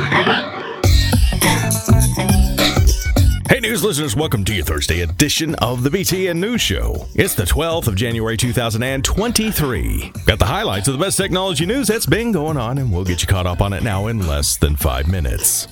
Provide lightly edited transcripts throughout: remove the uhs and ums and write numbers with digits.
Hey news listeners, welcome to your Thursday edition of the BTN News Show. It's the 12th of January 2023. Got the highlights of the best technology news that's been going on, and we'll get you caught up on it now in less than 5 minutes.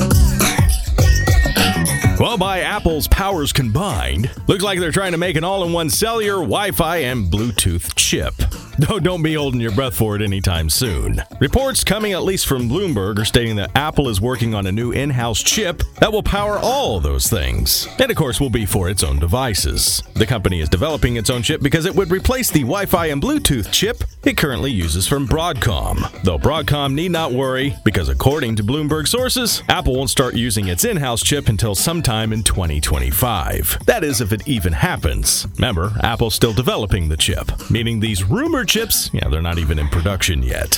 Well, by Apple's powers combined, looks like they're trying to make an all-in-one cellular, Wi-Fi, and Bluetooth chip. Though don't be holding your breath for it anytime soon. Reports coming at least from Bloomberg are stating that Apple is working on a new in-house chip that will power all those things. And of course will be for its own devices. The company is developing its own chip because it would replace the Wi-Fi and Bluetooth chip it currently uses from Broadcom. Though Broadcom need not worry, because according to Bloomberg sources, Apple won't start using its in-house chip until sometime in 2025. That is, if it even happens. Remember, Apple's still developing the chip, meaning these rumored chips, they're not even in production yet.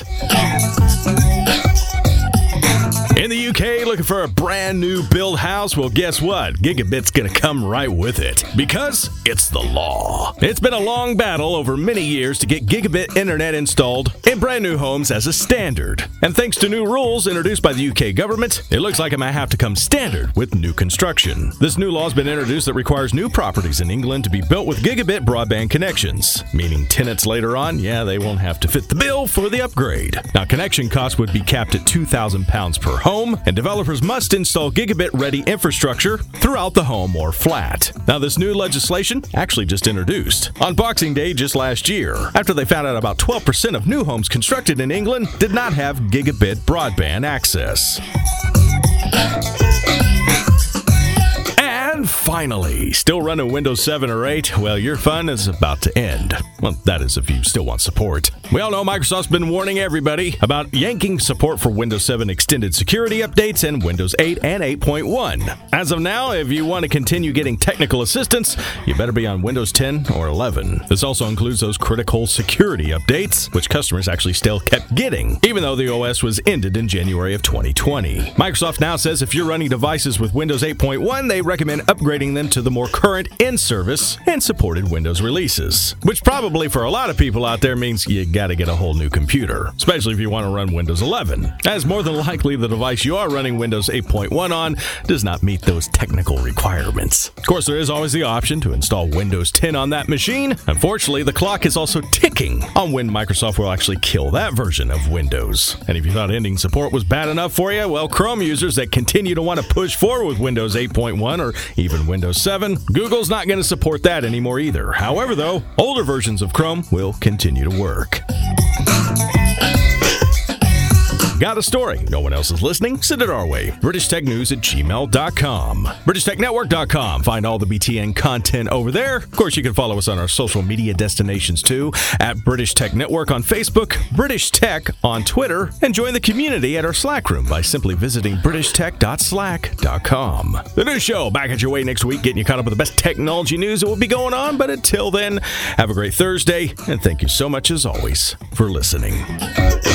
In the UK, looking for a brand new build house? Well, guess what? Gigabit's gonna come right with it, because it's the law. It's been a long battle over many years to get gigabit internet installed in brand new homes as a standard. And thanks to new rules introduced by the UK government, it looks like it might have to come standard with new construction. This new law has been introduced that requires new properties in England to be built with gigabit broadband connections, meaning tenants later on, they won't have to fit the bill for the upgrade. Now, connection costs would be capped at £2,000 per home, and developers must install gigabit-ready infrastructure throughout the home or flat. Now, this new legislation actually just introduced on Boxing Day just last year, after they found out about 12% of new homes constructed in England did not have gigabit broadband access. And finally, still running Windows 7 or 8? Well, your fun is about to end. Well, that is if you still want support. We all know Microsoft's been warning everybody about yanking support for Windows 7 extended security updates and Windows 8 and 8.1. As of now, if you want to continue getting technical assistance, you better be on Windows 10 or 11. This also includes those critical security updates, which customers actually still kept getting, even though the OS was ended in January of 2020. Microsoft now says if you're running devices with Windows 8.1, they recommend upgrading them to the more current in-service and supported Windows releases, which probably for a lot of people out there means you gotta get a whole new computer, especially if you want to run Windows 11, as more than likely the device you are running Windows 8.1 on does not meet those technical requirements. Of course, there is always the option to install Windows 10 on that machine. Unfortunately, the clock is also ticking on when Microsoft will actually kill that version of Windows. And if you thought ending support was bad enough for you, well, Chrome users that continue to want to push forward with Windows 8.1 or even Windows 7, Google's not going to support that anymore either. However, though, older versions of Chrome will continue to work. Got a story? No one else is listening? Send it our way. BritishTechNews@gmail.com. BritishTechNetwork.com. Find all the BTN content over there. Of course, you can follow us on our social media destinations too, at British Tech Network on Facebook, British Tech on Twitter, and join the community at our Slack room by simply visiting BritishTech.slack.com. The new show back at your way next week, getting you caught up with the best technology news that will be going on. But until then, have a great Thursday, and thank you so much as always for listening.